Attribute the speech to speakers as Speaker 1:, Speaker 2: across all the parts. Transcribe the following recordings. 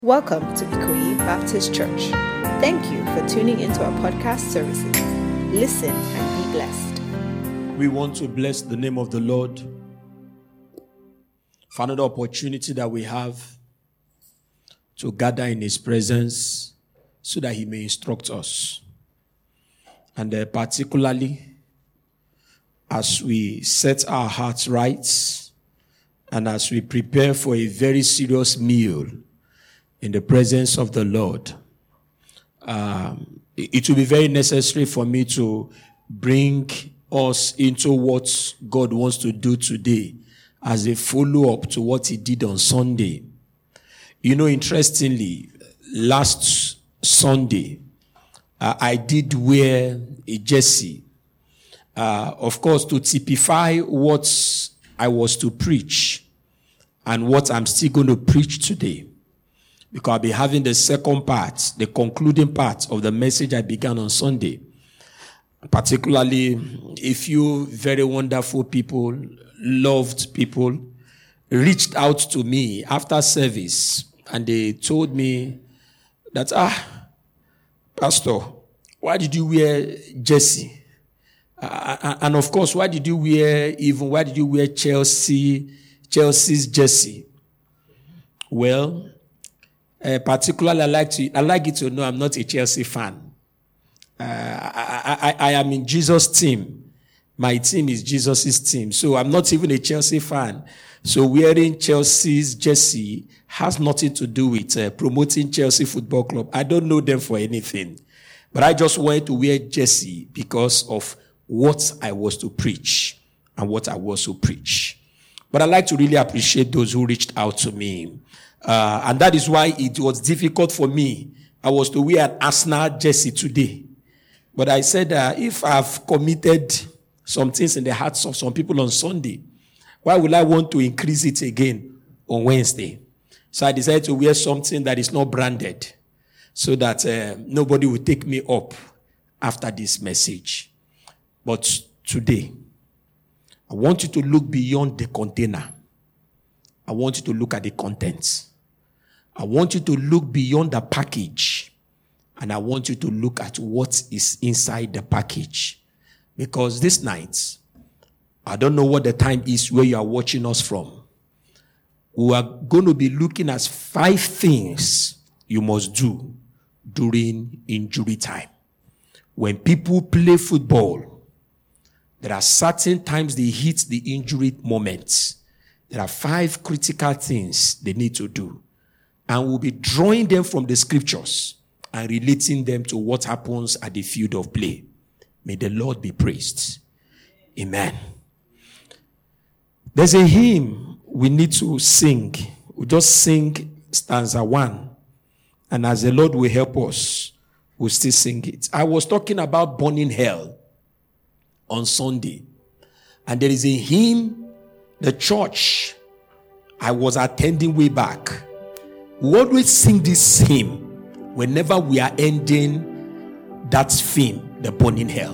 Speaker 1: Welcome to Ikoyi Baptist Church. Thank you for tuning into our podcast services. Listen and be blessed.
Speaker 2: We want to bless the name of the Lord for another opportunity that we have to gather in His presence so that He may instruct us. And particularly as we set our hearts right and as we prepare for a very serious meal in the presence of the Lord, it will be very necessary for me to bring us into what God wants to do today as a follow-up to what He did on Sunday. You know, interestingly, last Sunday, I did wear a jersey, of course, to typify what I was to preach and what I'm still going to preach today. Because I'll be having the second part, the concluding part of the message I began on Sunday. Particularly, a few very wonderful people, loved people, reached out to me after service and they told me that, Pastor, why did you wear jersey? And of course, why did you wear Chelsea's jersey? Well, particularly, I like you to know I'm not a Chelsea fan. I am in Jesus' team. My team is Jesus' team. So I'm not even a Chelsea fan. So wearing Chelsea's jersey has nothing to do with promoting Chelsea Football Club. I don't know them for anything. But I just wanted to wear jersey because of what I was to preach and what I was to preach. But I like to really appreciate those who reached out to me. And that is why it was difficult for me. I was to wear an Arsenal jersey today. But I said, if I've committed some things in the hearts of some people on Sunday, why would I want to increase it again on Wednesday? So I decided to wear something that is not branded so that nobody will take me up after this message. But today, I want you to look beyond the container. I want you to look at the contents. I want you to look beyond the package. And I want you to look at what is inside the package. Because this night, I don't know what the time is where you are watching us from. We are going to be looking at 5 things you must do during injury time. When people play football, there are certain times they hit the injury moments. There are 5 critical things they need to do. And we'll be drawing them from the scriptures and relating them to what happens at the field of play. May the Lord be praised. Amen. There's a hymn we need to sing. We'll just sing stanza 1. And as the Lord will help us, we'll still sing it. I was talking about burning hell on Sunday. And there is a hymn the church I was attending way back. We always sing this hymn whenever we are ending that theme, the burning hell.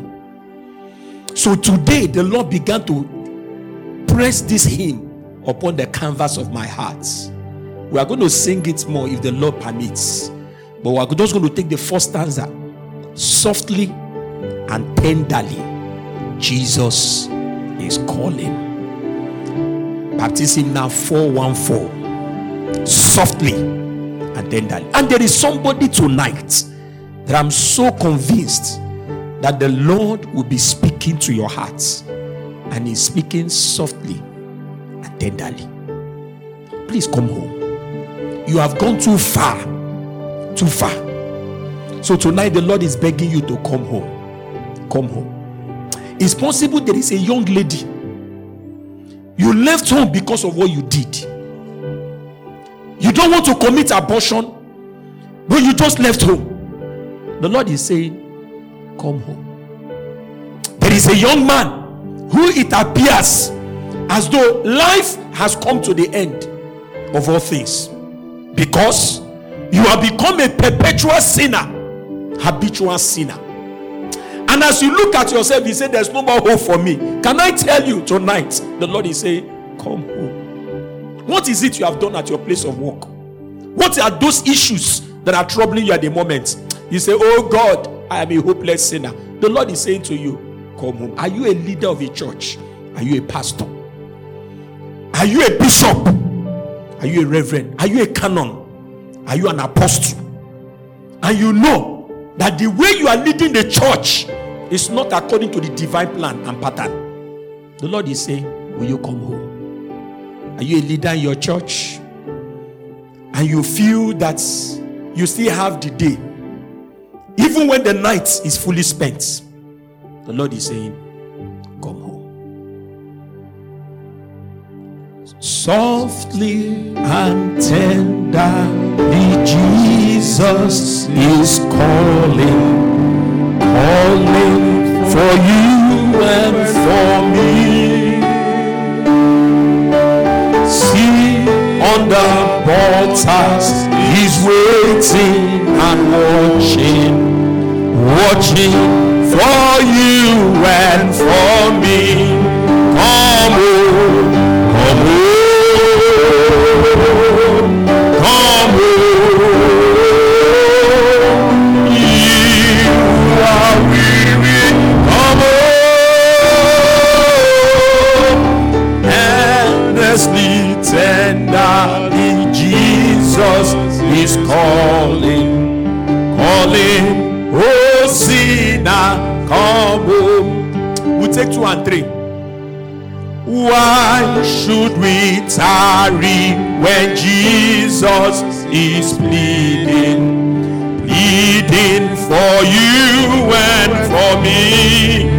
Speaker 2: So today, the Lord began to press this hymn upon the canvas of my heart. We are going to sing it more if the Lord permits. But we are just going to take the first stanza. Softly and tenderly, Jesus is calling. Baptism now 414. Softly and tenderly. And there is somebody tonight that I'm so convinced that the Lord will be speaking to your hearts. And He's speaking softly and tenderly. Please come home. You have gone too far. Too far. So tonight the Lord is begging you to come home. Come home. It's possible there is a young lady. You left home because of what you did. You don't want to commit abortion, but you just left home. The Lord is saying, come home. There is a young man who it appears as though life has come to the end of all things, because you have become a perpetual sinner, habitual sinner. And as you look at yourself, you say, there's no more hope for me. Can I tell you tonight, the Lord is saying, come home. What is it you have done at your place of work? What are those issues that are troubling you at the moment? You say, oh God, I am a hopeless sinner. The Lord is saying to you, come home. Are you a leader of a church? Are you a pastor? Are you a bishop? Are you a reverend? Are you a canon? Are you an apostle? And you know that the way you are leading the church is not according to the divine plan and pattern. The Lord is saying, will you come home? Are you a leader in your church? And you feel that you still have the day, even when the night is fully spent. The Lord is saying, come home. Softly and tenderly, Jesus is calling, calling for you and for me. See, on the portals, he's waiting and watching for you and for me. Come home, come home, come home. You are weary, come home. Endlessly, tenderly, Jesus is calling, calling. Oh, sinner, come home. We take 2 and 3. Why should we tarry when Jesus is pleading, pleading for you and for me?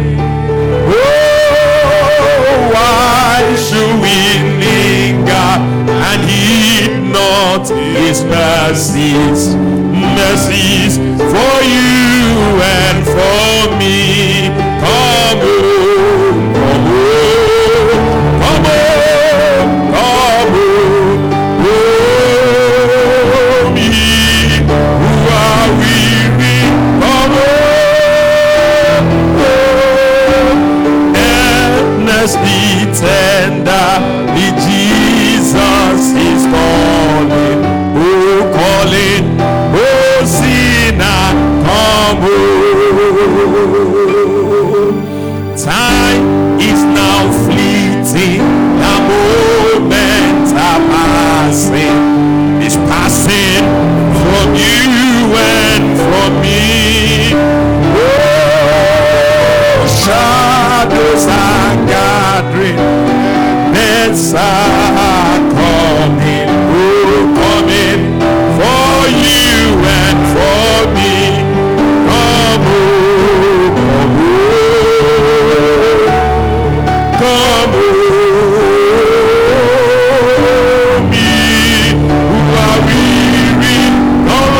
Speaker 2: Oh, why should we linger and heed not his mercies, mercies for you and for me? Come home, come home, come home, come home. Oh, me who are weary, come home. Oh, earnestly, tenderly, Jesus is calling, oh, calling, oh, sinner, come home. Time is now fleeting, the moments are passing, it's passing from you and from me. Oh, shadows are gathering, beds are coming, oh, coming for you and for me. Come home, come home, come home. Me who are weary, come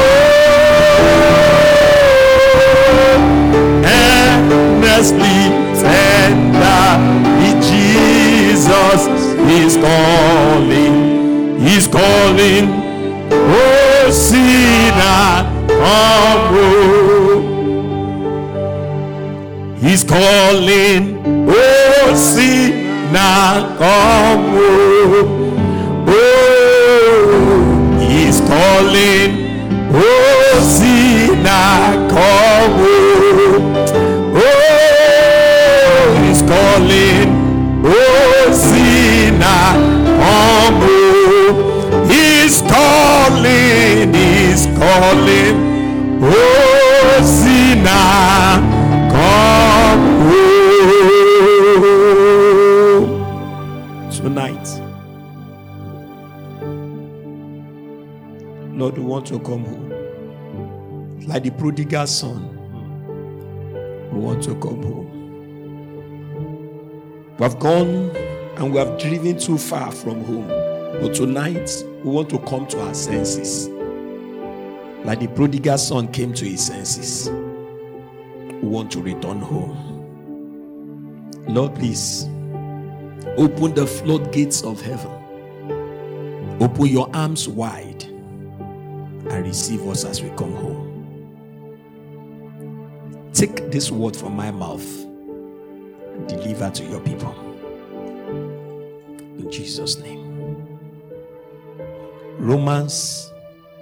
Speaker 2: home. Earnestly, tenderly, Jesus is calling, he's calling. Oh, sinner, come home. He's calling, oh, sinner, come home. Oh, he's calling, oh, sinner, come home. Oh, he's calling, oh, sinner, come home. He's calling, he's calling, oh, sinner, come home. Tonight, Lord, we want to come home. Like the prodigal son, we want to come home. We have gone and we have driven too far from home. But tonight, we want to come to our senses. Like the prodigal son came to his senses. We want to return home. Lord, please, open the floodgates of heaven. Open your arms wide and receive us as we come home. Take this word from my mouth and deliver to your people. In Jesus' name. Romans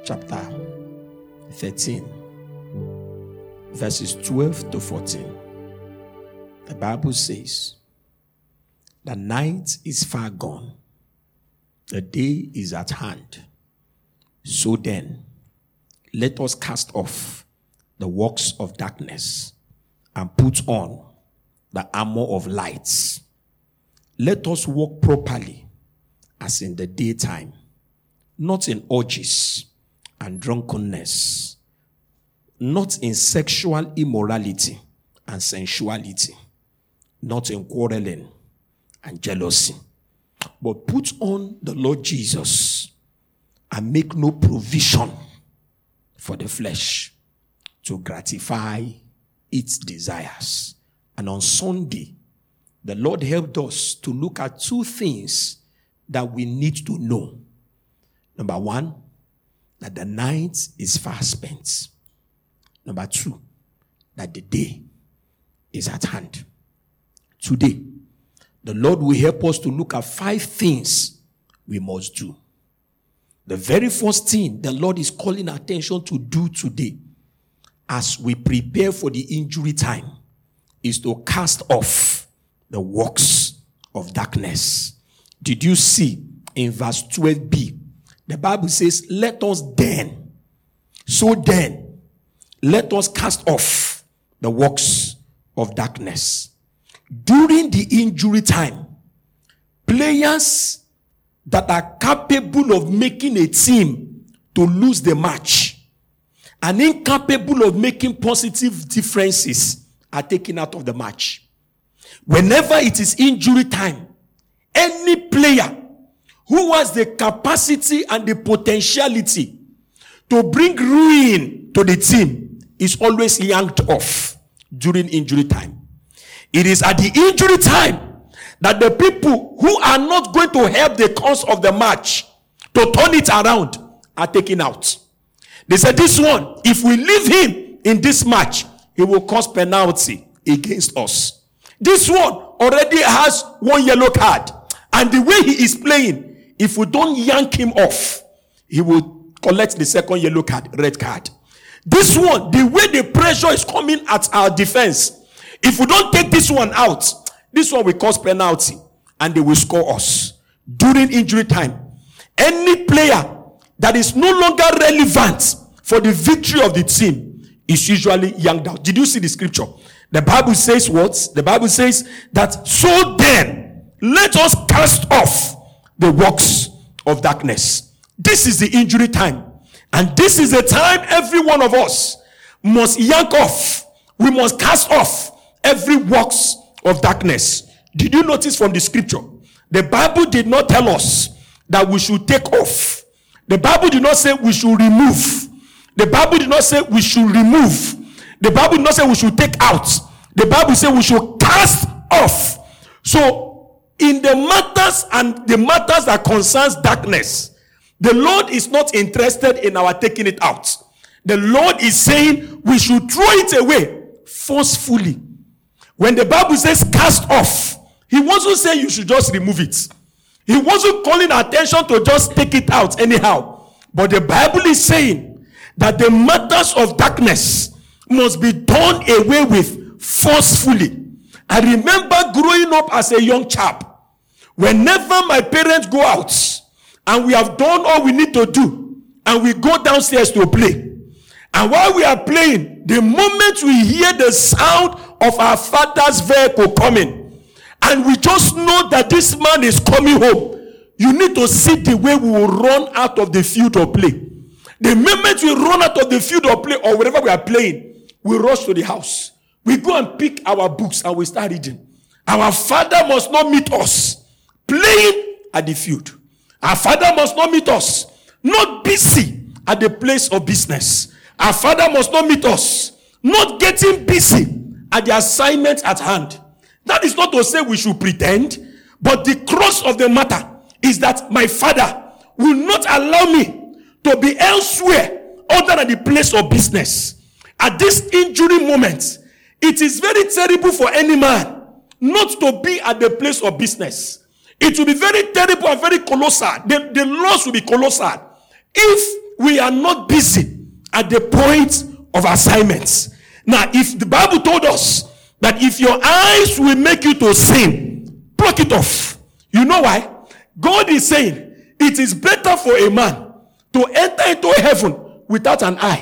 Speaker 2: chapter 13, verses 12 to 14. The Bible says, the night is far gone, the day is at hand. So then, let us cast off the works of darkness and put on the armor of light. Let us walk properly as in the daytime, not in orgies and drunkenness, not in sexual immorality and sensuality, not in quarreling and jealousy, but put on the Lord Jesus and make no provision for the flesh to gratify its desires. And on Sunday, the Lord helped us to look at two things that we need to know. Number one, that the night is far spent. Number two, that the day is at hand. Today, the Lord will help us to look at 5 things we must do. The very first thing the Lord is calling attention to do today, as we prepare for the injury time, is to cast off the works of darkness. Did you see in verse 12b? The Bible says, let us then, let us cast off the works of darkness. During the injury time, players that are capable of making a team to lose the match and incapable of making positive differences are taken out of the match. Whenever it is injury time, any player who has the capacity and the potentiality to bring ruin to the team is always yanked off during injury time. It is at the injury time that the people who are not going to help the cause of the match to turn it around are taken out. They said, this one, if we leave him in this match, he will cause penalty against us. This one already has 1 yellow card. And the way he is playing, if we don't yank him off, he will collect the second yellow card, red card. This one, the way the pressure is coming at our defense, if we don't take this one out, this one will cause penalty and they will score us. During injury time, any player that is no longer relevant for the victory of the team is usually yanked out. Did you see the scripture? The Bible says what? The Bible says that, so then, let us cast off the works of darkness. This is the injury time. And this is the time every one of us must yank off. We must cast off every works of darkness. Did you notice from the scripture? The Bible did not tell us that we should take off. The Bible did not say we should remove. The Bible did not say we should remove. The Bible did not say we should take out. The Bible said we should cast off. So, in the matters and the matters that concerns darkness, the Lord is not interested in our taking it out. The Lord is saying we should throw it away forcefully. When the Bible says cast off, he wasn't saying you should just remove it. He wasn't calling attention to just take it out anyhow. But the Bible is saying that the matters of darkness must be done away with forcefully. I remember growing up as a young chap. Whenever my parents go out and we have done all we need to do and we go downstairs to play, and while we are playing, the moment we hear the sound of our father's vehicle coming, and we just know that this man is coming home, you need to see the way we will run out of the field of play. The moment we run out of the field of play or wherever we are playing, we rush to the house. We go and pick our books and we start reading. Our father must not meet us playing at the field. Our father must not meet us not busy at the place of business. Our father must not meet us not getting busy at the assignment at hand. That is not to say we should pretend, but the crux of the matter is that my father will not allow me to be elsewhere other than the place of business. At this injury moment, it is very terrible for any man not to be at the place of business. It will be very terrible and very colossal. The loss will be colossal if we are not busy at the point of assignments. Now, if the Bible told us that if your eyes will make you to sin, pluck it off. You know why? God is saying it is better for a man to enter into heaven without an eye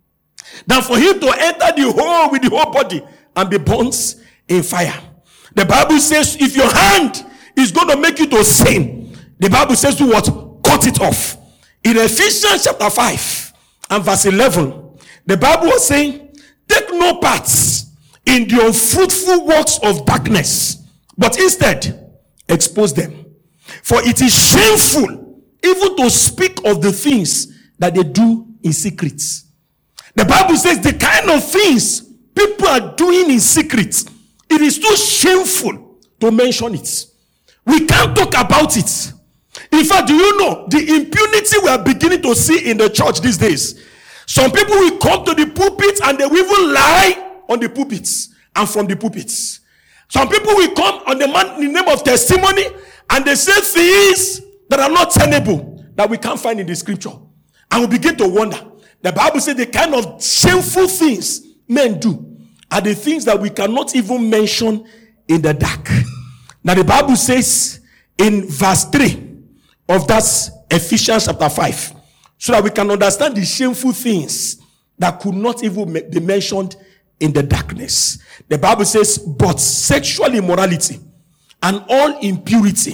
Speaker 2: than for him to enter the hole with the whole body and be burnt in fire. The Bible says if your hand is going to make you to sin, the Bible says do what? Cut it off. In Ephesians chapter 5 and verse 11, the Bible was saying, take no parts in the unfruitful works of darkness, but instead expose them. For it is shameful even to speak of the things that they do in secret. The Bible says the kind of things people are doing in secret, it is too shameful to mention it. We can't talk about it. In fact, do you know the impunity we are beginning to see in the church these days? Some people will come to the pulpit and they will even lie on the pulpits and from the pulpits. Some people will come on the name of testimony and they say things that are not tenable that we can't find in the scripture. And we begin to wonder. The Bible says the kind of shameful things men do are the things that we cannot even mention in the dark. Now the Bible says in verse 3 of that Ephesians chapter 5, so that we can understand the shameful things that could not even be mentioned in the darkness. The Bible says, but sexual immorality and all impurity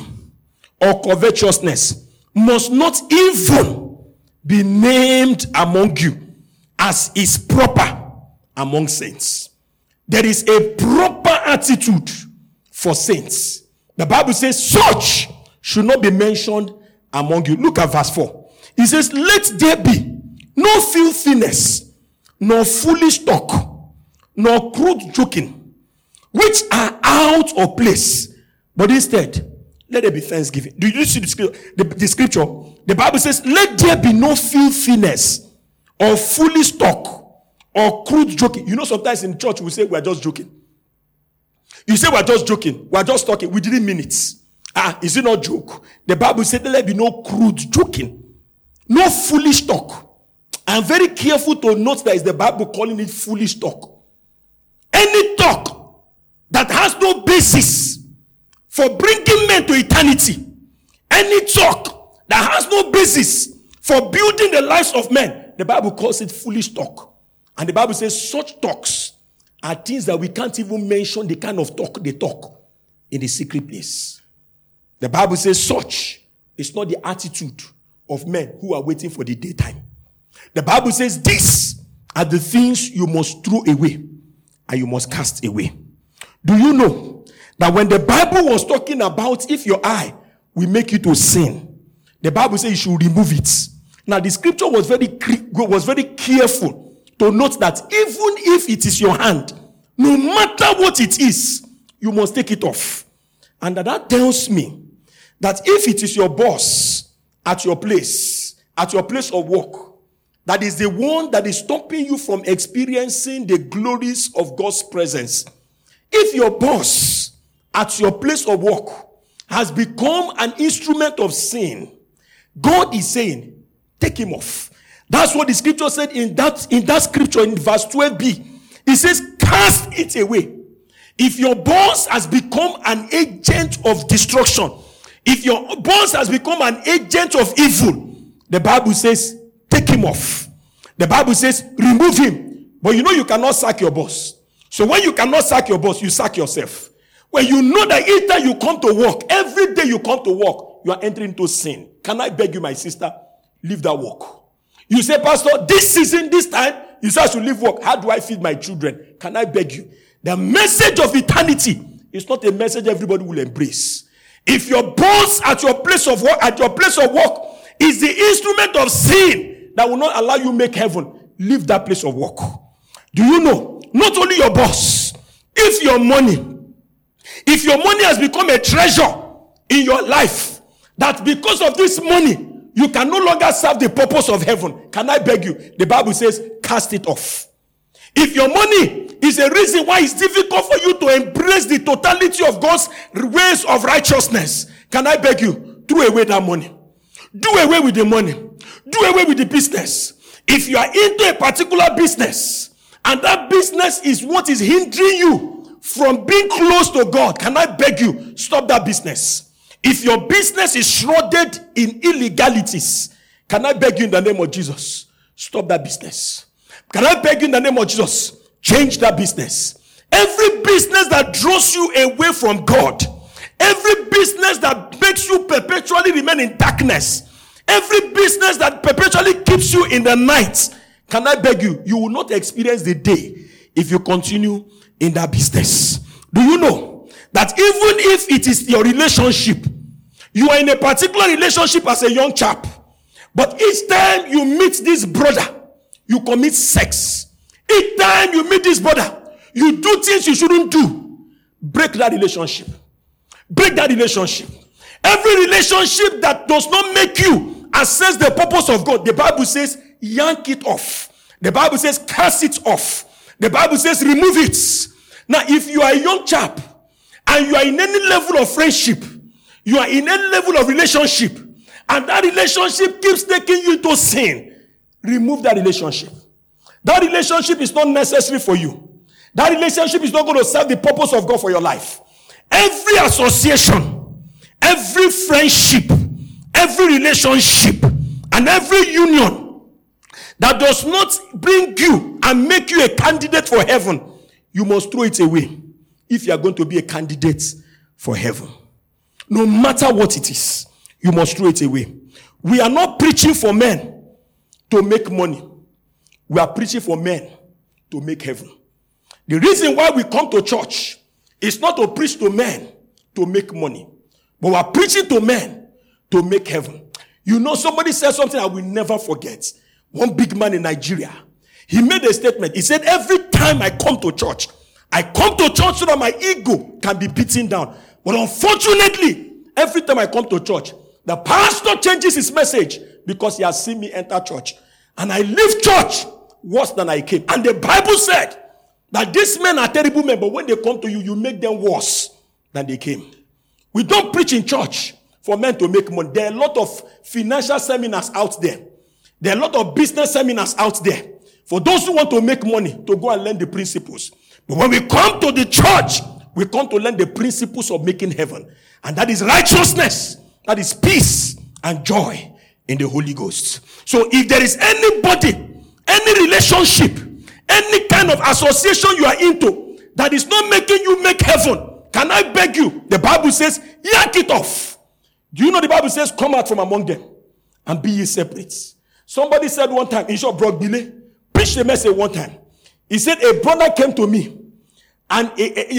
Speaker 2: or covetousness must not even be named among you as is proper among saints. There is a proper attitude for saints. The Bible says such should not be mentioned among you. Look at verse 4. It says, let there be no filthiness, nor foolish talk, nor crude joking, which are out of place. But instead, let there be thanksgiving. Do you see the scripture? The Bible says, let there be no filthiness, or foolish talk, or crude joking. You know, sometimes in church we say we're just joking. You say we're just joking. We're just talking. We didn't mean it. Is it not joke? The Bible said let there be no crude joking. No foolish talk. I'm very careful to note that is the Bible calling it foolish talk. Any talk that has no basis for bringing men to eternity. Any talk that has no basis for building the lives of men. The Bible calls it foolish talk. And the Bible says such talks are things that we can't even mention the kind of talk they talk in the secret place. The Bible says such is not the attitude of men who are waiting for the daytime. The Bible says these are the things you must throw away and you must cast away. Do you know that when the Bible was talking about if your eye will make you to sin, the Bible says you should remove it. Now the scripture was very careful to note that even if it is your hand, no matter what it is, you must take it off. And that tells me that if it is your boss at your place of work, that is the one that is stopping you from experiencing the glories of God's presence. If your boss at your place of work has become an instrument of sin, God is saying, take him off. That's what the scripture said in that scripture in verse 12b. It says, cast it away. If your boss has become an agent of destruction, if your boss has become an agent of evil, the Bible says, take him off. The Bible says, remove him. But you know you cannot sack your boss. So when you cannot sack your boss, you sack yourself. When you know that each time you come to work, every day you come to work, you are entering into sin. Can I beg you, my sister, leave that work? You say, Pastor, this season, this time, you say I should leave work. How do I feed my children? Can I beg you? The message of eternity is not a message everybody will embrace. If your boss at your place of work, is the instrument of sin that will not allow you make heaven, leave that place of work. Do you know? Not only your boss, if your money has become a treasure in your life, that because of this money, you can no longer serve the purpose of heaven. Can I beg you? The Bible says, cast it off. If your money is a reason why it's difficult for you to embrace the totality of God's ways of righteousness, can I beg you? Throw away that money. Do away with the money. Do away with the business. If you are into a particular business, and that business is what is hindering you from being close to God, can I beg you, stop that business. If your business is shrouded in illegalities, can I beg you in the name of Jesus, stop that business. Can I beg you in the name of Jesus, change that business. Every business that draws you away from God, every business that makes you perpetually remain in darkness, every business that perpetually keeps you in the night, can I beg you, you will not experience the day if you continue in that business. Do you know that even if it is your relationship, you are in a particular relationship as a young chap, but each time you meet this brother, you commit sex. Each time you meet this brother, you do things you shouldn't do. Break that relationship. Break that relationship. Every relationship that does not make you assess the purpose of God, the Bible says, yank it off. The Bible says, cast it off. The Bible says, remove it. Now, if you are a young chap and you are in any level of friendship, you are in any level of relationship, and that relationship keeps taking you to sin, remove that relationship. That relationship is not necessary for you. That relationship is not going to serve the purpose of God for your life. Every association, every friendship, every relationship, and every union that does not bring you and make you a candidate for heaven, you must throw it away if you are going to be a candidate for heaven. No matter what it is, you must throw it away. We are not preaching for men to make money. We are preaching for men to make heaven. The reason why we come to church is not to preach to men to make money, but we are preaching to men to make heaven. You know, somebody said something I will never forget. One big man in Nigeria, he made a statement. He said, every time I come to church so that my ego can be beaten down. But unfortunately, every time I come to church, the pastor changes his message because he has seen me enter church. And I leave church worse than I came. And the Bible said that these men are terrible men, but when they come to you, you make them worse than they came. We don't preach in church for men to make money. There are a lot of financial seminars out there. There are a lot of business seminars out there for those who want to make money, to go and learn the principles. But when we come to the church, we come to learn the principles of making heaven. And that is righteousness, that is peace and joy in the Holy Ghost. So if there is anybody, any relationship, any kind of association you are into that is not making you make heaven, can I beg you? The Bible says, yank it off. Do you know the Bible says, come out from among them and be ye separate? Somebody said one time, in short, Brock Billy preached a message one time. He said, a brother came to me and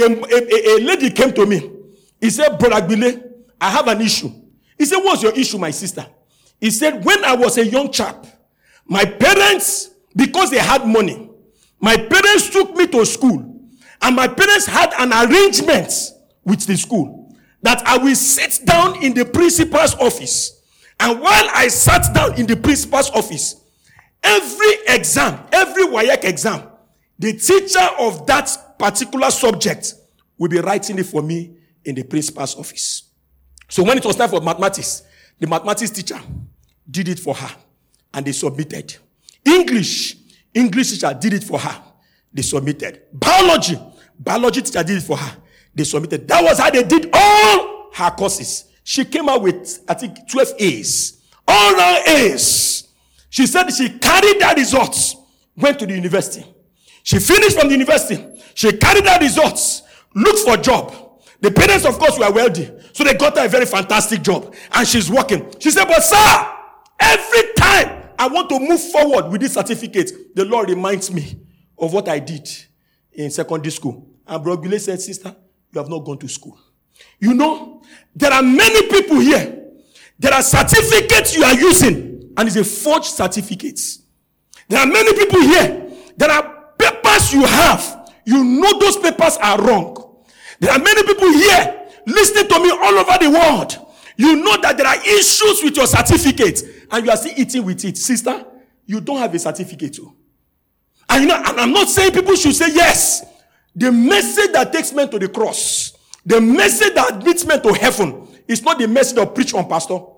Speaker 2: a lady came to me. He said, Brother Billy, I have an issue. He said, what's your issue, my sister? He said, when I was a young chap, my parents, because they had money, my parents took me to school, and my parents had an arrangement with the school that I will sit down in the principal's office. And while I sat down in the principal's office, every exam, every WAEC exam, the teacher of that particular subject will be writing it for me in the principal's office. So when it was time for mathematics, the mathematics teacher did it for her, and they submitted. English teacher did it for her. They submitted. Biology teacher did it for her. They submitted. That was how they did all her courses. She came out with, I think, 12 A's. All round A's. She said she carried that results, went to the university. She finished from the university. She carried that results, looked for a job. The parents, of course, were wealthy, so they got her a very fantastic job. And she's working. She said, but sir, every time I want to move forward with this certificate, the Lord reminds me of what I did in secondary school. And Brother Gule said, sister, you have not gone to school. You know, there are many people here. There are certificates you are using, and it's a forged certificate. There are many people here. There are papers you have. You know those papers are wrong. There are many people here listening to me all over the world. You know that there are issues with your certificate, and you are still eating with it. Sister, you don't have a certificate too. And you know, and I'm not saying people should say yes. The message that takes men to the cross, the message that admits men to heaven, is not the message of preach on pastor.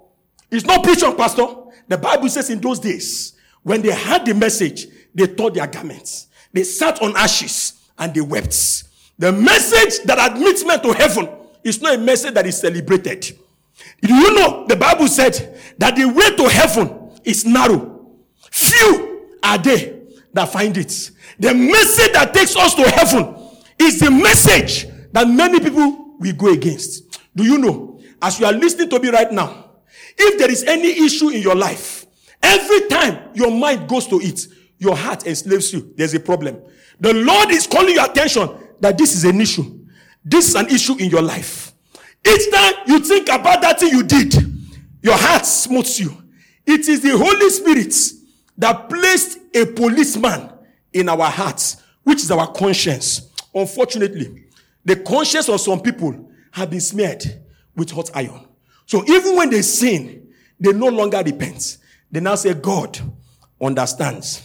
Speaker 3: It's not preaching, Pastor. The Bible says in those days, when they heard the message, they tore their garments. They sat on ashes and they wept. The message that admits men to heaven is not a message that is celebrated. Do you know the Bible said that the way to heaven is narrow? Few are they that find it. The message that takes us to heaven is the message that many people will go against. Do you know, as you are listening to me right now, if there is any issue in your life, every time your mind goes to it, your heart enslaves you, there's a problem. The Lord is calling your attention that this is an issue. This is an issue in your life. Each time you think about that thing you did, your heart smooths you. It is the Holy Spirit that placed a policeman in our hearts, which is our conscience. Unfortunately, the conscience of some people have been smeared with hot iron. So even when they sin, they no longer repent. They now say, God understands.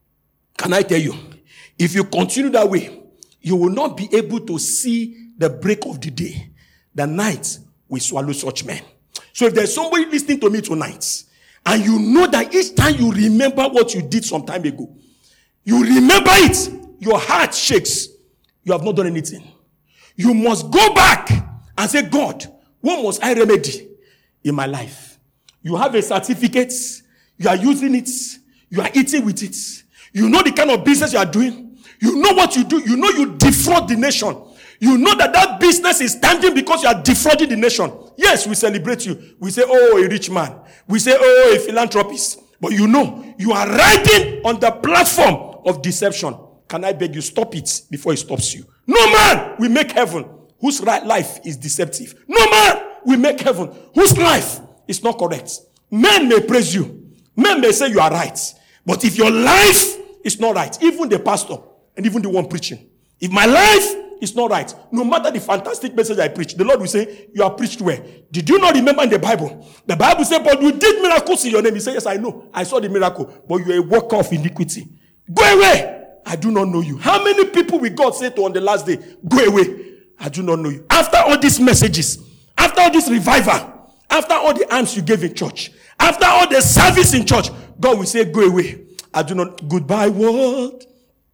Speaker 3: Can I tell you, if you continue that way, you will not be able to see the break of the day. The night will swallow such men. So if there's somebody listening to me tonight, and you know that each time you remember what you did some time ago, you remember it, your heart shakes. You have not done anything. You must go back and say, God, what must I remedy in my life? You have a certificate. You are using it. You are eating with it. You know the kind of business you are doing. You know what you do. You know you defraud the nation. You know that business is standing because you are defrauding the nation. Yes, we celebrate you. We say, oh, a rich man. We say, oh, a philanthropist. But you know, you are riding on the platform of deception. Can I beg you, stop it before it stops you? No man will make heaven whose life is deceptive. No man will make heaven whose life is not correct. Men may praise you. Men may say you are right. But if your life is not right, even the pastor and even the one preaching, if my life is not right, no matter the fantastic message I preach, the Lord will say, you are preached where? Did you not remember in the Bible? The Bible said, but you did miracles in your name. He said, yes, I know. I saw the miracle. But you are a worker of iniquity. Go away. I do not know you. How many people will God say to on the last day, go away? I do not know you. After all these messages, after all this revival, after all the alms you gave in church, after all the service in church, God will say, go away. I do not. Goodbye, world.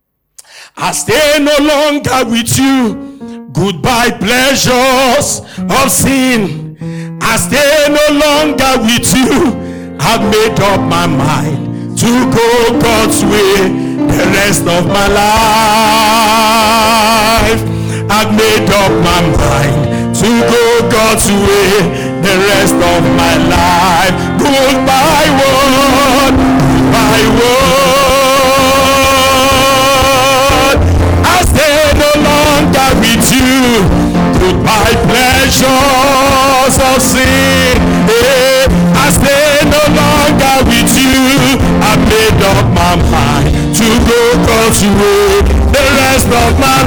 Speaker 3: I stay no longer with you. Goodbye, pleasures of sin. I stay no longer with you. I've made up my mind to go God's way the rest of my life. I've made up my mind to go God's way the rest of my life. Goodbye, world. Goodbye, world. I stay no longer with you. Goodbye, pleasures of sin. I stay no longer with you. I made up my mind to go God's way the rest of my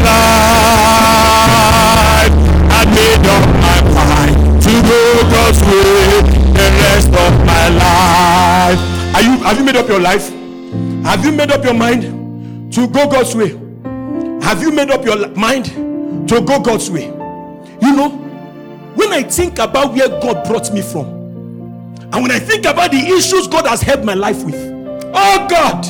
Speaker 3: life. I made up my mind to go God's way the rest of my life. Have you made up your life? Have you made up your mind to go God's way? Have you made up your mind to go God's way? You know, when I think about where God brought me from, and when I think about the issues God has helped my life with, oh God,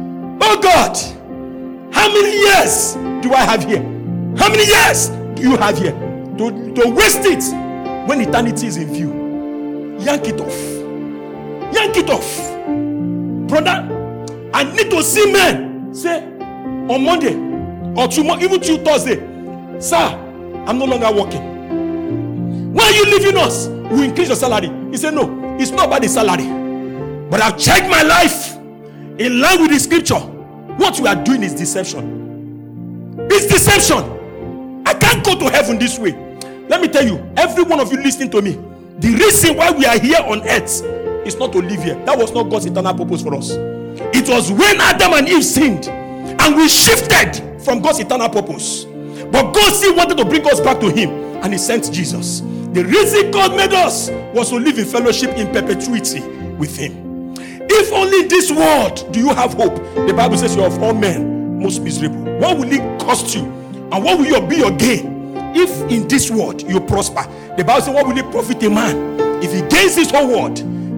Speaker 3: how many years do I have here? How many years do you have here? To waste it when eternity is in view. Yank it off. Yank it off. Brother, I need to see men say on Monday or tomorrow, even till Thursday, sir, I'm no longer working. Why are you leaving us? We increase your salary. He said, no, it's not about the salary. But I've checked my life in line with the scripture. What we are doing is deception. It's deception. I can't go to heaven this way. Let me tell you, every one of you listening to me, the reason why we are here on earth is not to live here. That was not God's eternal purpose for us. It was when Adam and Eve sinned and we shifted from God's eternal purpose. But God still wanted to bring us back to Him, and He sent Jesus. The reason God made us was to live in fellowship in perpetuity with Him. If only in this world do you have hope, the Bible says you are of all men most miserable. What will it cost you? And what will be your gain if in this world you prosper? The Bible says, what will it profit a man if he gains this whole world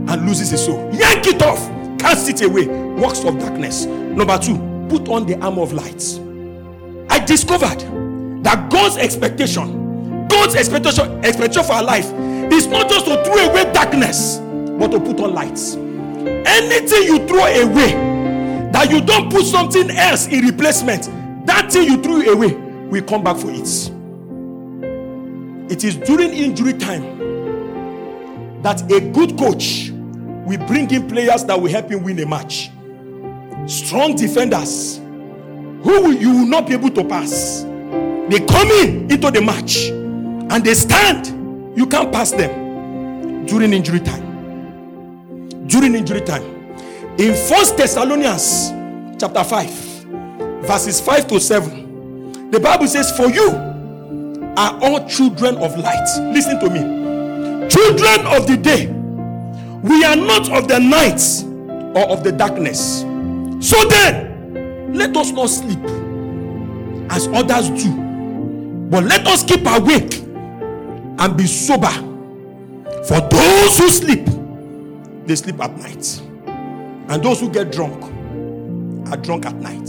Speaker 3: and loses his soul. Yank it off. Cast it away. Works of darkness. Number 2, put on the armor of light. I discovered that God's expectation for our life is not just to throw away darkness, but to put on light. Anything you throw away, that you don't put something else in replacement, that thing you threw away will come back for it. It is during injury time that a good coach will bring in players that will help him win a match. Strong defenders who you will not be able to pass. They come into the match and they stand. You can't pass them during injury time. During injury time. In 1 Thessalonians chapter 5, verses 5 to 7, the Bible says, for you are all children of light. Listen to me. Children of the day. We are not of the night or of the darkness. So then, let us not sleep as others do, but let us keep awake and be sober. For those who sleep, they sleep at night, and those who get drunk are drunk at night.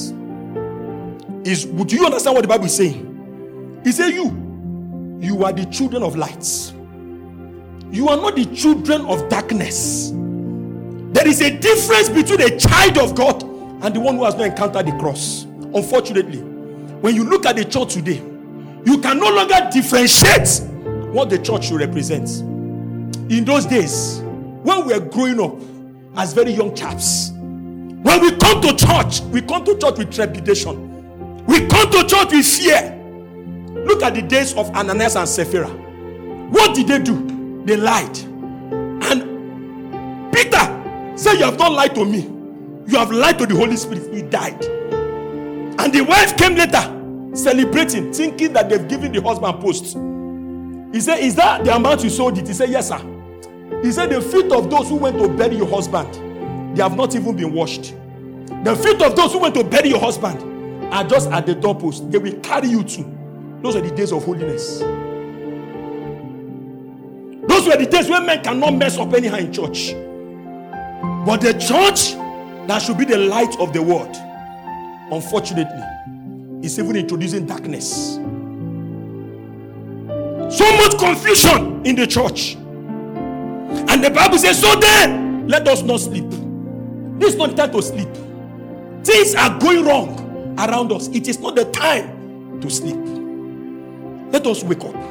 Speaker 3: Do you understand what the Bible is saying? He said, you are the children of light. You are not the children of darkness. There is a difference between a child of God and the one who has not encountered the cross. Unfortunately, when you look at the church today, you can no longer differentiate what the church should represent. In those days, when we were growing up as very young chaps, when we come to church with trepidation. We come to church with fear. Look at the days of Ananias and Sapphira. What did they do? They lied. And Peter said, you have not lied to me. You have lied to the Holy Spirit. He died. And the wife came later celebrating, thinking that they've given the husband post. He said, is that the amount you sold it? He said, yes, sir. He said, the feet of those who went to bury your husband, they have not even been washed. The feet of those who went to bury your husband are just at the doorpost. They will carry you too. Those are the days of holiness. Those were the days when men cannot mess up anyhow in church. But the church that should be the light of the world, unfortunately, is even introducing darkness. So much confusion in the church. And the Bible says, so then, let us not sleep. This is not the time to sleep. Things are going wrong around us. It is not the time to sleep. Let us wake up.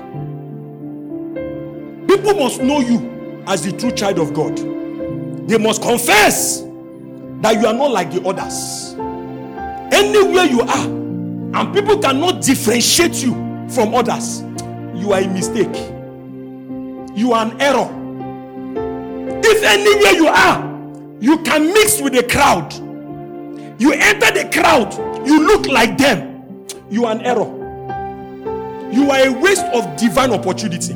Speaker 3: People must know you as the true child of God. They must confess that you are not like the others. Anywhere you are, and people cannot differentiate you from others, you are a mistake. You are an error. If anywhere you are, you can mix with the crowd. You enter the crowd, you look like them. You are an error. You are a waste of divine opportunity.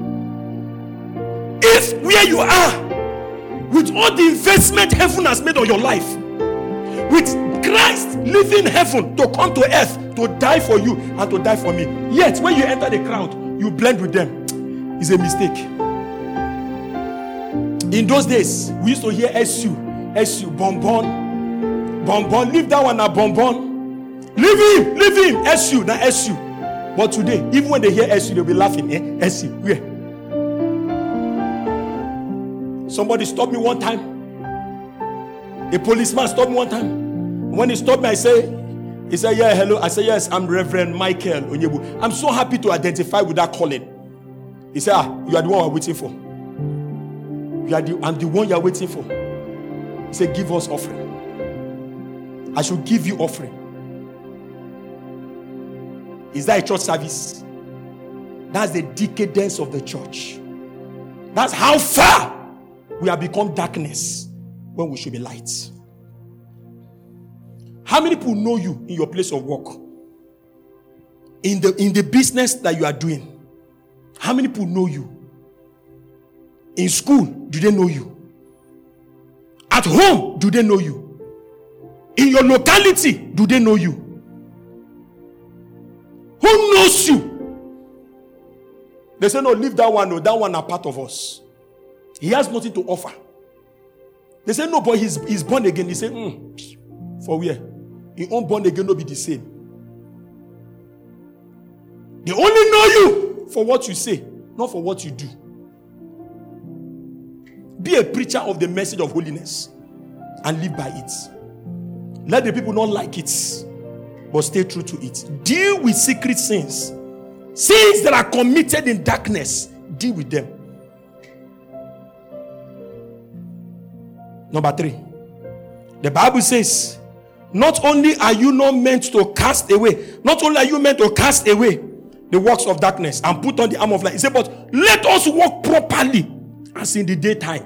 Speaker 3: If where you are, with all the investment heaven has made on your life, with Christ leaving heaven to come to earth to die for you and to die for me, yet when you enter the crowd, you blend with them, it's a mistake. In those days, we used to hear SU, bonbon, leave that one a bonbon, leave him, SU, now SU. But today, even when they hear SU, they'll be laughing, SU, where? Somebody stopped me one time. A policeman stopped me one time. When he stopped me, he said, yeah, hello. I said, yes, I'm Reverend Michael Onyebu. I'm so happy to identify with that calling. He said, you are the one we're waiting for. I'm the one you're waiting for. He said, give us offering. I should give you offering. Is that a church service? That's the decadence of the church. That's how far we have become darkness when we should be light. How many people know you in your place of work? In the business that you are doing? How many people know you? In school, do they know you? At home, do they know you? In your locality, do they know you? Who knows you? They say, no, leave that one. No, that one are part of us. He has nothing to offer. They say, no, but he's born again. He say, for where? Your own born again will be the same. They only know you for what you say, not for what you do. Be a preacher of the message of holiness and live by it. Let the people not like it, but stay true to it. Deal with secret sins. Sins that are committed in darkness, deal with them. Number 3, the Bible says, not only are you not meant to cast away, not only are you meant to cast away the works of darkness and put on the armor of light. He said, but let us walk properly as in the daytime.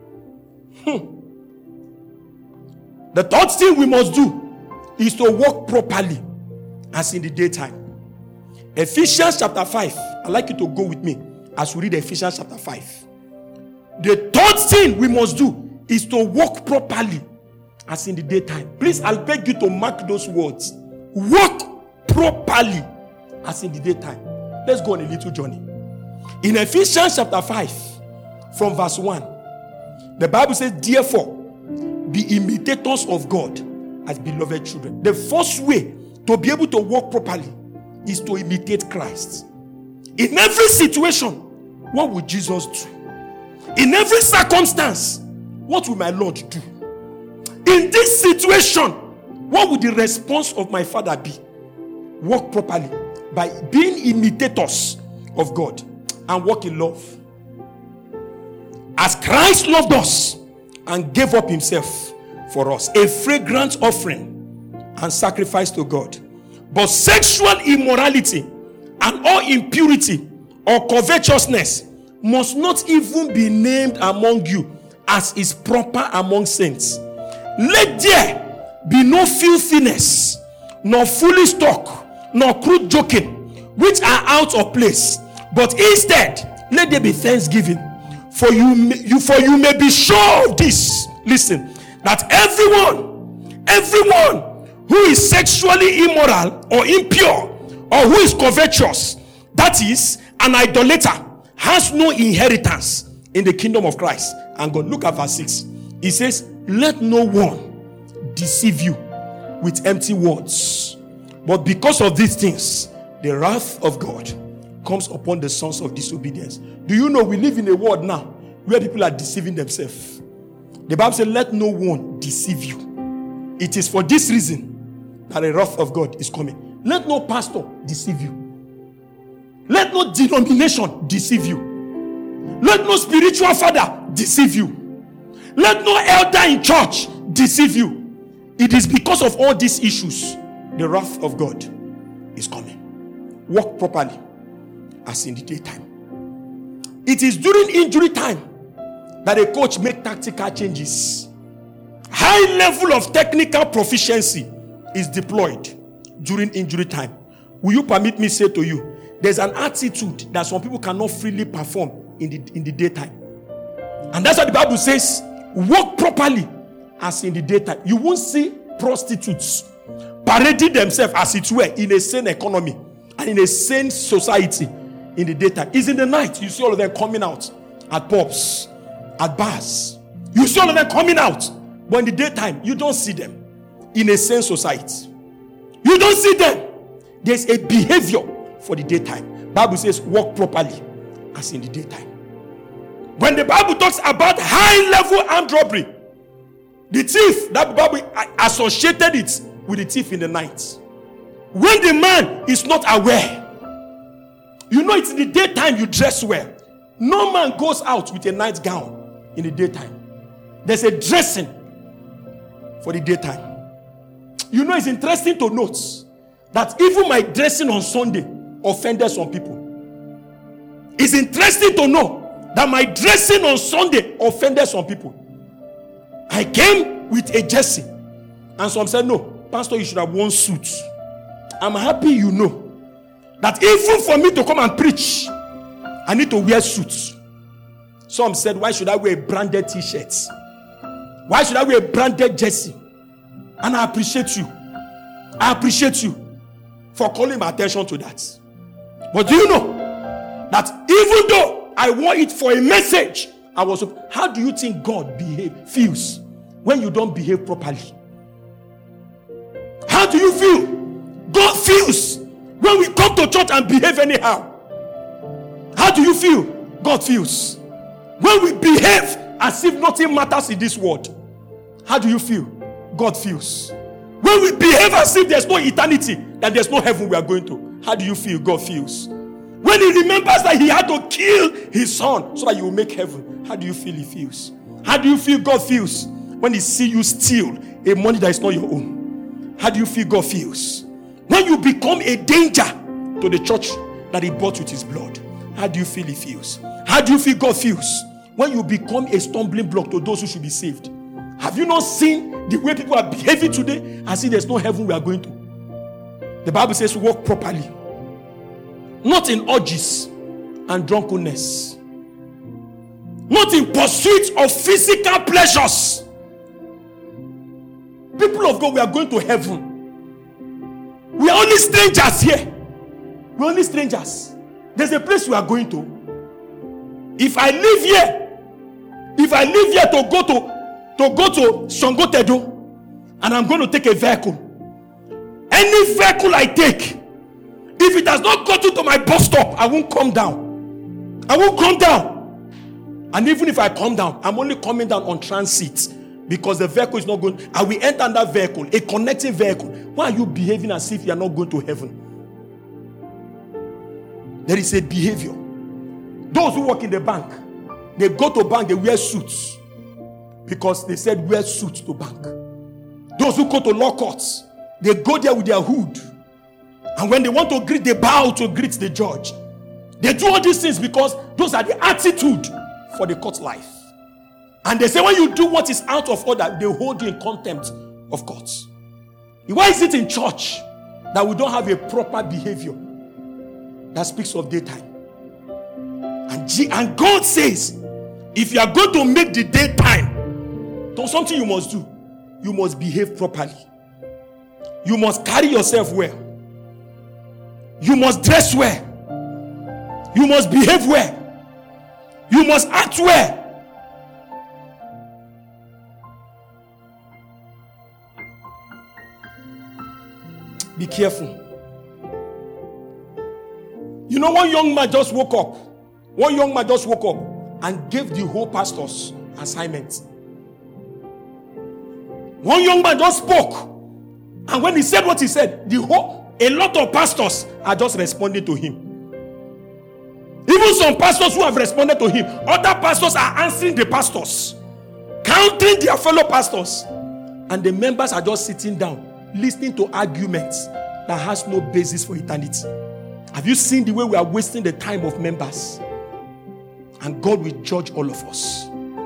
Speaker 3: The third thing we must do is to walk properly as in the daytime. Ephesians chapter 5. I'd like you to go with me as we read Ephesians chapter 5. The third thing we must do is to walk properly as in the daytime. Please, I'll beg you to mark those words. Walk properly as in the daytime. Let's go on a little journey. In Ephesians chapter 5, from verse 1, the Bible says, therefore, be imitators of God as beloved children. The first way to be able to walk properly is to imitate Christ. In every situation, what would Jesus do? In every circumstance, what will my Lord do? In this situation, what would the response of my Father be? Walk properly by being imitators of God and walk in love. As Christ loved us and gave up himself for us, a fragrant offering and sacrifice to God. But sexual immorality and all impurity or covetousness must not even be named among you, as is proper among saints. Let there be no filthiness, nor foolish talk, nor crude joking, which are out of place, but instead let there be thanksgiving. For you may be sure of this. Listen, that everyone who is sexually immoral or impure, or who is covetous, that is an idolater, has no inheritance in the kingdom of Christ and God. Look at verse 6. It says, let no one deceive you with empty words, but because of these things the wrath of God comes upon the sons of disobedience. Do you know we live in a world now where people are deceiving themselves? The Bible says, let no one deceive you. It is for this reason that the wrath of God is coming. Let no pastor deceive you. Let no denomination deceive you. Let no spiritual father deceive you. Let no elder in church deceive you. It is because of all these issues the wrath of God is coming. Walk properly as in the daytime. It is during injury time that a coach makes tactical changes. High level of technical proficiency is deployed during injury time. Will you permit me say to you, there's an attitude that some people cannot freely perform in the daytime. And that's what the Bible says, walk properly as in the daytime. You won't see prostitutes parading themselves as it were in a sane economy and in a sane society in the daytime. It's in the night you see all of them coming out at pubs, at bars. You see all of them coming out, but in the daytime you don't see them in a sane society. You don't see them. There's a behavior for the daytime. Bible says walk properly as in the daytime. When the Bible talks about high level armed robbery, the thief, that Bible associated it with the thief in the night. When the man is not aware, you know it's in the daytime you dress well. No man goes out with a nightgown in the daytime. There's a dressing for the daytime. You know, it's interesting to note that even my dressing on Sunday offended some people. It's interesting to know that my dressing on Sunday offended some people. I came with a jersey, and some said, no, Pastor, you should have worn suits. I'm happy you know that even for me to come and preach, I need to wear suits. Some said, why should I wear branded t-shirts? Why should I wear a branded jersey? And I appreciate you. I appreciate you for calling my attention to that. But do you know that even though I wore it for a message, how do you think God feels when you don't behave properly? How do you feel? God feels when we come to church and behave anyhow. How do you feel? God feels when we behave as if nothing matters in this world. How do you feel? God feels when we behave as if there's no eternity, that there's no heaven we are going to. How do you feel? God feels when he remembers that he had to kill his son so that you will make heaven. How do you feel? He feels. How do you feel? God feels when he see you steal a money that is not your own. How do you feel? God feels when you become a danger to the church that he bought with his blood. How do you feel? He feels. How do you feel? God feels when you become a stumbling block to those who should be saved. Have you not seen the way people are behaving today as if there's no heaven we are going to? The Bible says walk properly, not in orgies and drunkenness, not in pursuit of physical pleasures. People of God, we are going to heaven. We are only strangers here. We are only strangers. There's a place we are going to. If I live here to go to Sango Tedo, and I'm going to take a vehicle, any vehicle I take, if it has not gotten to my bus stop, I won't come down. I won't come down. And even if I come down, I'm only coming down on transit, because the vehicle is not going. I will enter that vehicle, a connecting vehicle. Why are you behaving as if you are not going to heaven? There is a behavior. Those who work in the bank, they go to bank, they wear suits, because they said wear suits to bank. Those who go to law courts, they go there with their hood, and when they want to greet, they bow to greet the judge. They do all these things because those are the attitude for the court life. And they say when you do what is out of order, they hold you in contempt of courts. Why is it in church that we don't have a proper behavior that speaks of daytime? And God says, if you are going to make the daytime, there's something you must do. You must behave properly. You must carry yourself well. You must dress well. You must behave well. You must act well. Be careful. You know, one young man just woke up. One young man just woke up and gave the whole pastors assignments. One young man just spoke, and when he said what he said, a lot of pastors are just responding to him. Even some pastors who have responded to him, other pastors are answering the pastors, counting their fellow pastors, and the members are just sitting down, listening to arguments that has no basis for eternity. Have you seen the way we are wasting the time of members? And God will judge all of us.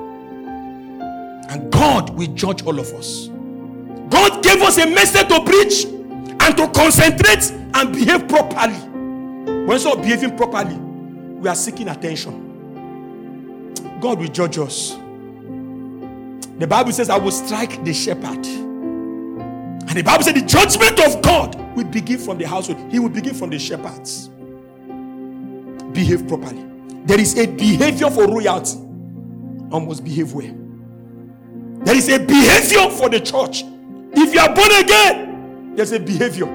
Speaker 3: And God will judge all of us. God gave us a message to preach and to concentrate and behave properly. When we start behaving properly, we are seeking attention. God will judge us. The Bible says, I will strike the shepherd. And the Bible says the judgment of God will begin from the household. He will begin from the shepherds. Behave properly. There is a behavior for royalty. One must behave well. There is a behavior for the church. If you are born again, there's a behavior.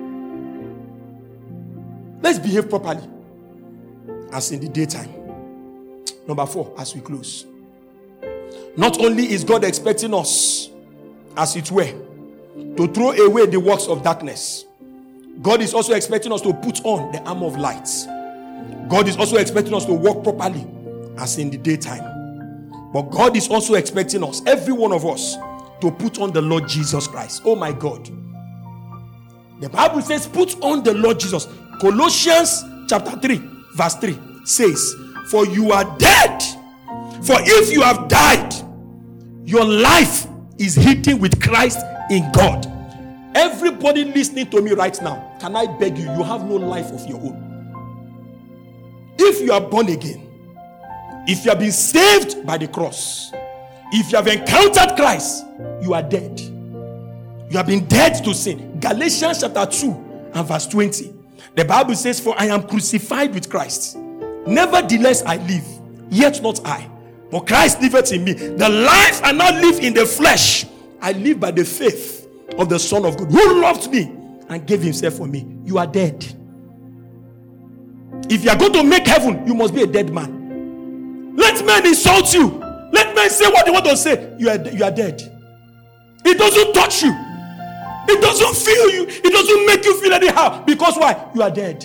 Speaker 3: Let's behave properly as in the daytime. Number 4, as we close. Not only is God expecting us, as it were, to throw away the works of darkness, God is also expecting us to put on the armor of light. God is also expecting us to walk properly as in the daytime. But God is also expecting us, every one of us, to put on the Lord Jesus Christ. Oh my God. The Bible says, put on the Lord Jesus. Colossians chapter 3, verse 3 says, for you are dead. For if you have died, your life is hidden with Christ in God. Everybody listening to me right now, can I beg you, you have no life of your own. If you are born again, if you have been saved by the cross, if you have encountered Christ, you are dead. You have been dead to sin. Galatians chapter 2 and verse 20. The Bible says, for I am crucified with Christ. Nevertheless I live, yet not I, But Christ liveth in me. The life I now live in the flesh, I live by the faith of the Son of God, who loved me and gave himself for me. You are dead. If you are going to make heaven, you must be a dead man. Let men insult you. Let men say what they want to say. You are dead. It doesn't touch you. It doesn't feel you. It doesn't make you feel anyhow. Because why? You are dead.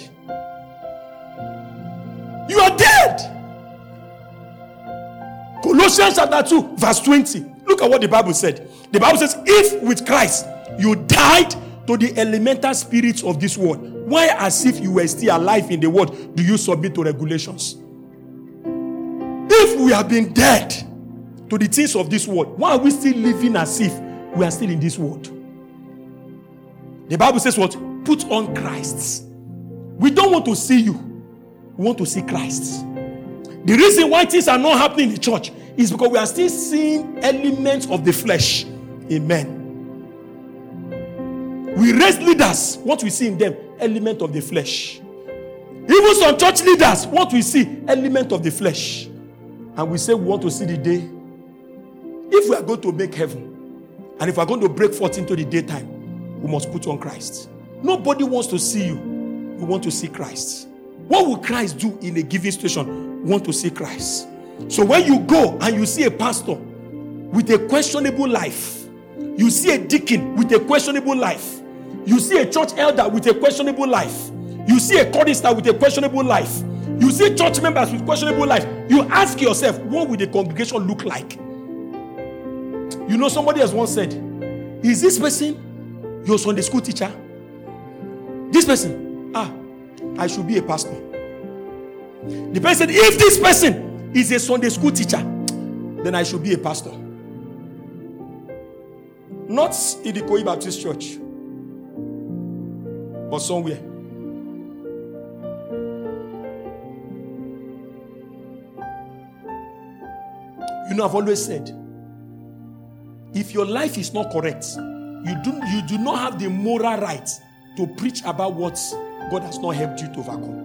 Speaker 3: You are dead. Colossians chapter 2 verse 20. Look at what the Bible said. The Bible says, if with Christ you died to the elemental spirits of this world, why, as if you were still alive in the world, do you submit to regulations? If we have been dead to the things of this world, why are we still living as if we are still in this world? The Bible says what? Put on Christ. We don't want to see you. We want to see Christ. The reason why things are not happening in the church is because we are still seeing elements of the flesh. Amen. We raise leaders, what we see in them, element of the flesh. Even some church leaders, what we see, element of the flesh. And we say we want to see the day. If we are going to make heaven, and if we are going to break forth into the daytime, we must put on Christ. Nobody wants to see you. We want to see Christ. What will Christ do in a given situation? We want to see Christ. So when you go and you see a pastor with a questionable life, you see a deacon with a questionable life, you see a church elder with a questionable life, you see a chorister with a questionable life, you see church members with questionable life, you ask yourself, what will the congregation look like? You know, somebody has once said, is this person your Sunday school teacher? This person, I should be a pastor. The person said, if this person is a Sunday school teacher, then I should be a pastor. Not in the Koyi Baptist Church, but somewhere. You know, I've always said, if your life is not correct, you do not have the moral right to preach about what God has not helped you to overcome.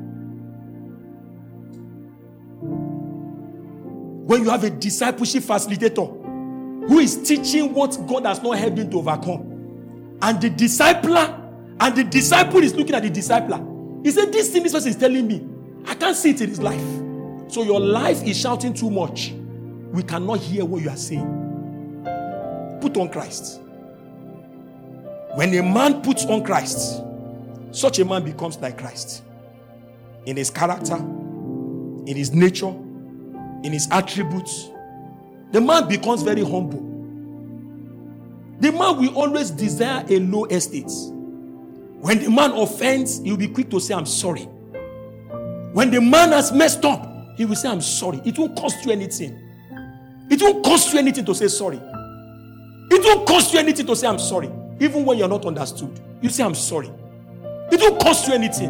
Speaker 3: When you have a discipleship facilitator who is teaching what God has not helped him to overcome, and the disciple is looking at the discipler, he said, this thing this person is telling me, I can't see it in his life. So your life is shouting too much. We cannot hear what you are saying. Put on Christ. When a man puts on Christ, such a man becomes like Christ. In his character, in his nature, in his attributes. The man becomes very humble. The man will always desire a low estate. When the man offends, he will be quick to say, I'm sorry. When the man has messed up, he will say, I'm sorry. It won't cost you anything. It won't cost you anything to say sorry. It won't cost you anything to say, I'm sorry. Even when you're not understood, you say, I'm sorry. It won't cost you anything.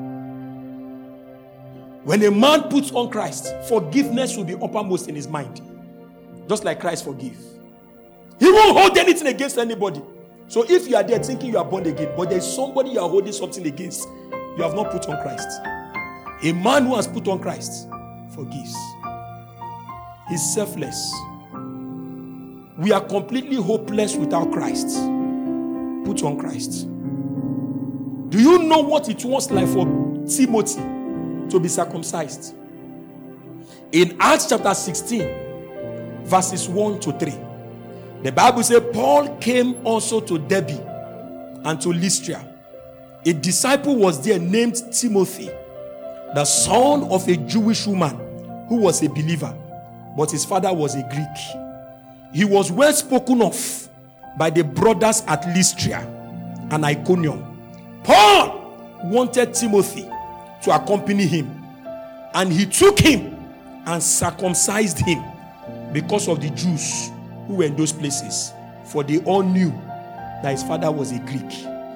Speaker 3: When a man puts on Christ, forgiveness will be uppermost in his mind. Just like Christ forgive. He won't hold anything against anybody. So if you are there thinking you are born again, but there is somebody you are holding something against, you have not put on Christ. A man who has put on Christ forgives. He's selfless. We are completely hopeless without Christ. Put on Christ. Do you know what it was like for Timothy to be circumcised? In Acts chapter 16, verses 1 to 3, the Bible says, Paul came also to Derbe and to Lystra. A disciple was there named Timothy, the son of a Jewish woman who was a believer, but his father was a Greek. He was well spoken of by the brothers at Lystra and Iconium. Paul wanted Timothy to accompany him, and he took him and circumcised him because of the Jews who were in those places, for they all knew that his father was a Greek.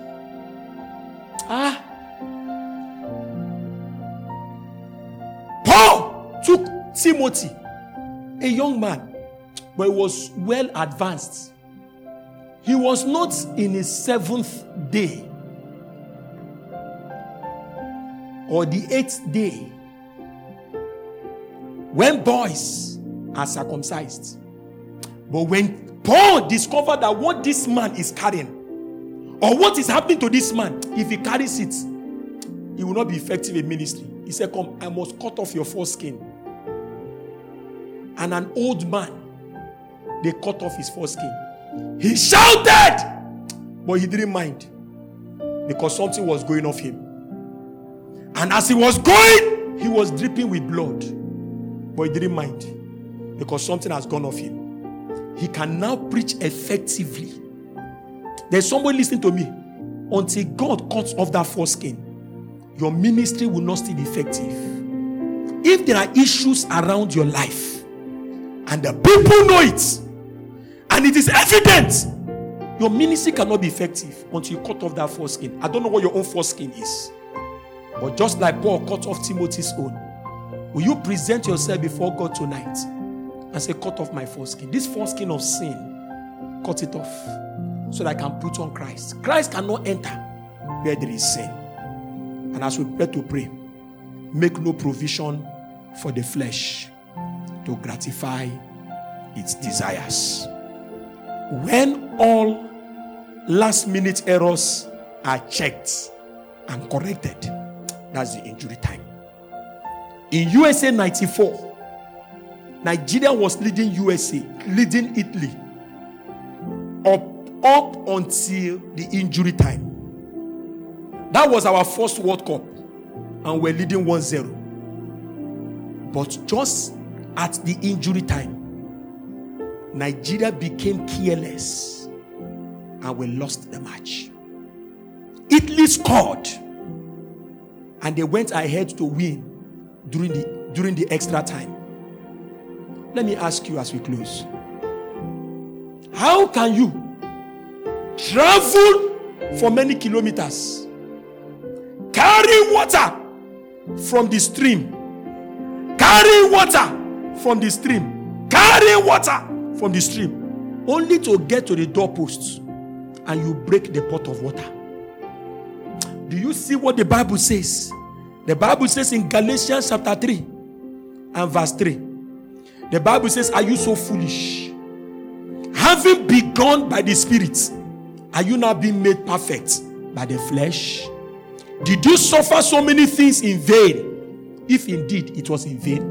Speaker 3: Paul took Timothy, a young man, but he was well advanced. He was not in his 7th day or the 8th day when boys are circumcised. But when Paul discovered that what this man is carrying, or what is happening to this man, if he carries it, he will not be effective in ministry. He said, come, I must cut off your foreskin. And an old man, they cut off his foreskin. He shouted, but he didn't mind, because something was going off him. And as he was going, he was dripping with blood, but he didn't mind, because something has gone off him. He can now preach effectively. There's somebody listening to me. Until God cuts off that foreskin, your ministry will not still be effective. If there are issues around your life and the people know it and it is evident, your ministry cannot be effective until you cut off that foreskin. I don't know what your own foreskin is, but just like Paul cut off Timothy's own, will you present yourself before God tonight and say, cut off my foreskin, this foreskin of sin, cut it off, so that I can put on Christ. Christ cannot enter where there is sin. And as we prepare to pray, make no provision for the flesh to gratify its desires. When all last-minute errors are checked and corrected, that's the injury time. In USA 94, Nigeria was leading USA, leading Italy, up until the injury time. That was our first World Cup, and we're leading 1-0. But just at the injury time, Nigeria became careless, and we lost the match. Italy scored, and they went ahead to win during the extra time. Let me ask you as we close. How can you travel for many kilometers, carry water from the stream, carry water from the stream, carry water from the stream, only to get to the doorposts and you break the pot of water? Do you see what the Bible says? The Bible says in Galatians chapter 3 and verse 3, the Bible says, are you so foolish? Having begun by the Spirit, are you now being made perfect by the flesh? Did you suffer so many things in vain, if indeed it was in vain?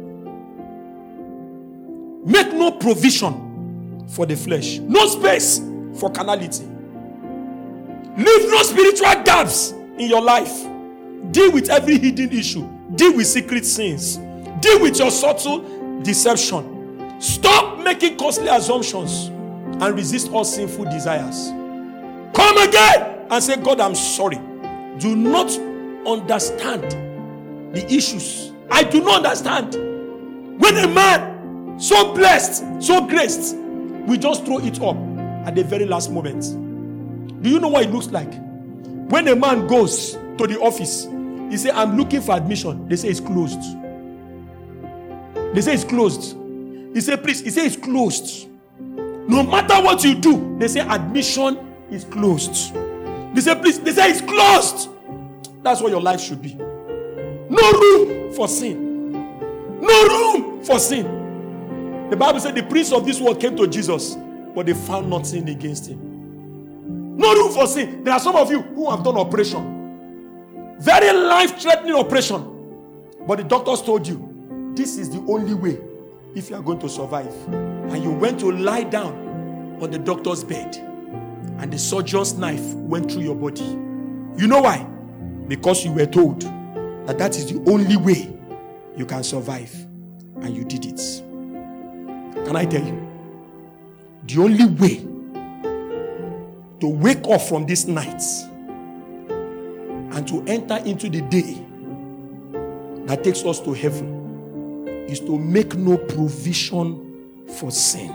Speaker 3: Make no provision for the flesh, no space for carnality. Leave no spiritual gaps in your life. Deal with every hidden issue. Deal with secret sins. Deal with your subtle deception. Stop making costly assumptions and resist all sinful desires. Come again and say, God, I'm sorry. Do not understand the issues. I do not understand. When a man so blessed, so graced, we just throw it up at the very last moment. Do you know what it looks like? When a man goes to the office, he says, I'm looking for admission. They say it's closed. They say it's closed. He said, please. He said it's closed. No matter what you do, they say admission is closed. They say, please. They say it's closed. That's what your life should be. No room for sin. No room for sin. The Bible said the prince of this world came to Jesus, but they found nothing against him. No room for sin. There are some of you who have done operation. Very life-threatening operation. But the doctors told you, this is the only way if you are going to survive. And you went to lie down on the doctor's bed, and the surgeon's knife went through your body. You know why? Because you were told that that is the only way you can survive, and you did it. Can I tell you? The only way to wake up from this night and to enter into the day that takes us to heaven is to make no provision for sin.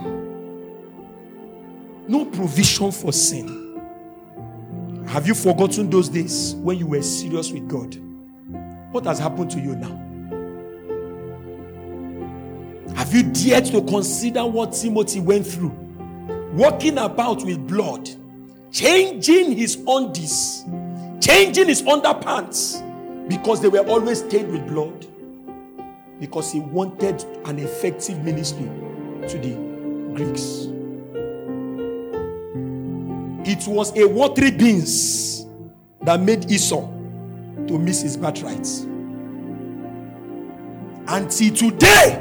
Speaker 3: No provision for sin. Have you forgotten those days when you were serious with God? What has happened to you now? Have you dared to consider what Timothy went through? Walking about with blood, changing his undies, changing his underpants, because they were always stained with blood. because he wanted an effective ministry to the Greeks. It was a watery beans that made Esau to miss his birthright. Until today,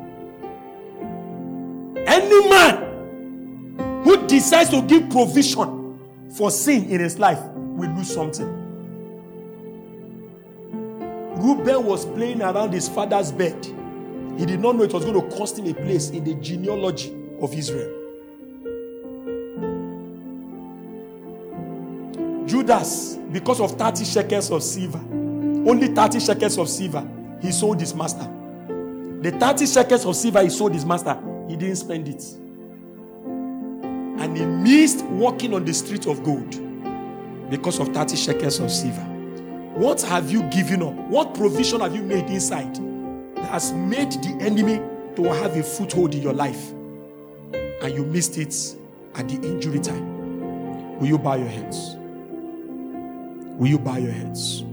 Speaker 3: any man who decides to give provision for sin in his life will lose something. Reuben was playing around his father's bed. He did not know it was going to cost him a place in the genealogy of Israel. Judas, because of 30 shekels of silver, only 30 shekels of silver, he sold his master. The 30 shekels of silver he sold his master, he didn't spend it. And he missed walking on the street of gold because of 30 shekels of silver. What have you given up? What provision have you made inside that has made the enemy to have a foothold in your life, and you missed it at the injury time? Will you bow your heads? Will you bow your heads?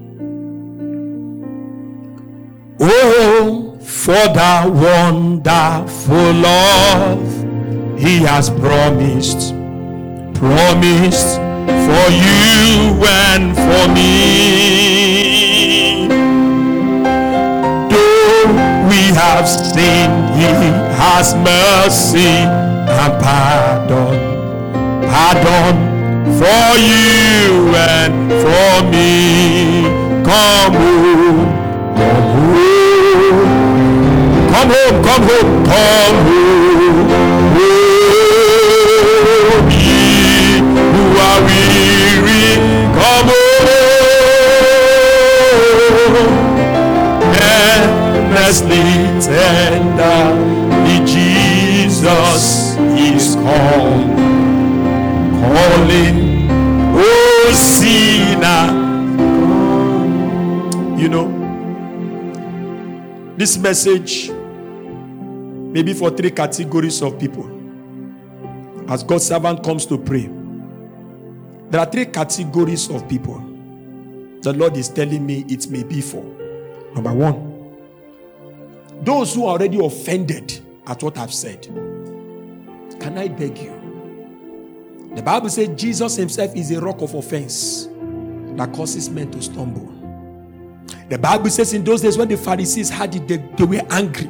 Speaker 2: Oh, for the wonderful love he has promised for you and for me. Though we have sinned, he has mercy and pardon for you and for me. Come home, come home, come home, come home, come home. Oh, ye who are weary, come home. Earnestly, tenderly, Jesus is calling, oh sinner.
Speaker 3: You know, this message may be for 3 categories of people. As God's servant comes to pray, there are 3 categories of people the Lord is telling me it may be for. Number 1, those who are already offended at what I've said. Can I beg you? The Bible says Jesus himself is a rock of offense that causes men to stumble. The Bible says in those days when the Pharisees had it, they were angry.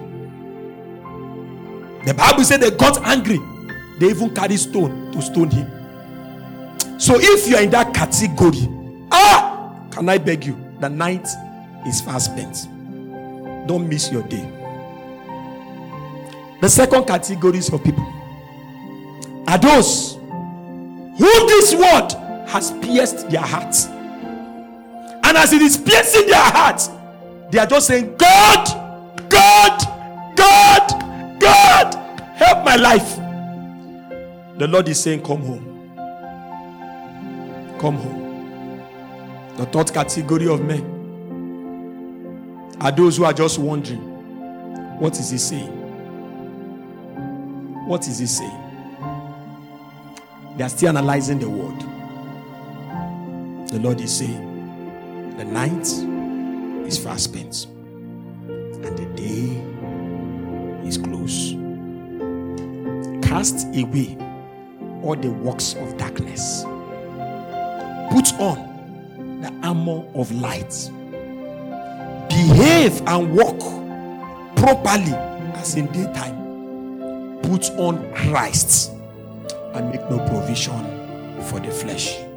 Speaker 3: The Bible said they got angry. They even carried stone to stone him. So if you are in that category, can I beg you? The night is fast spent. Don't miss your day. The second categories of people are those who this word has pierced their hearts. And as it is piercing their hearts, they are just saying, God, help my life. The Lord is saying, come home. Come home. The third category of men are those who are just wondering, what is he saying? What is he saying? They are still analyzing the word. The Lord is saying, the night is fast spent and the day is close. Cast away all the works of darkness. Put on the armor of light. Behave and walk properly as in daytime. Put on Christ and make no provision for the flesh.